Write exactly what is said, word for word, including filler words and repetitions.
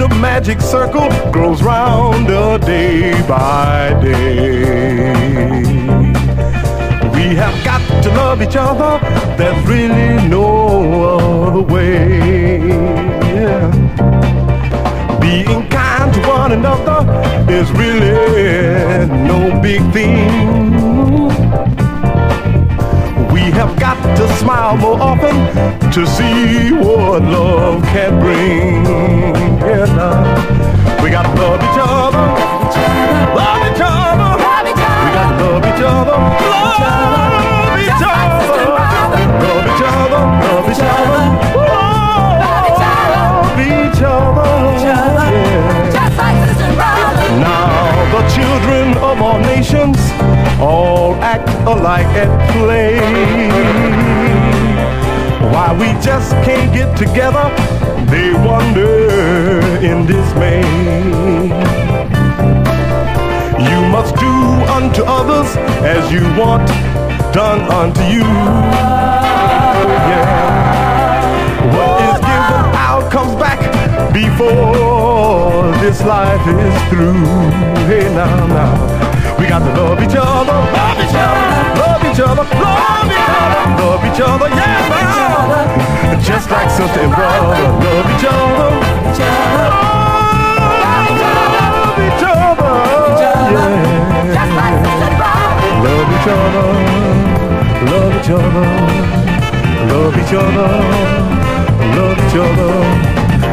the magic circle grows rounder day by day. We have got to love each other, there's really no other way. Yeah. Being kind to one another is really no big thing. We have got to smile more often to see what love can bring. Yeah, now. We gotta love each other, love each other, we gotta love each other, love each other, love each other, love each other, love each other, yeah. Just like sister and brother. Now the children of all nations all act alike at play. Why we just can't get together, they wonder in dismay. You must do unto others as you want done unto you. Yeah. What is given out comes back before this life is through. Hey, now, now. We got to love each other, love each other, love each other, love each other, love each other, yeah, man. Just like sister and brother, love each other, love each other, yeah. Just like sister and brother. Love each other, love each other, love each other, love each other.